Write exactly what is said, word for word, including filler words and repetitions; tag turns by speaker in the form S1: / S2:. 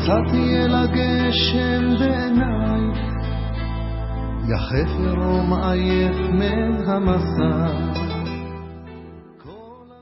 S1: יצאתי אל הגשם בעיניי, יחף ירום עייף מהמסע,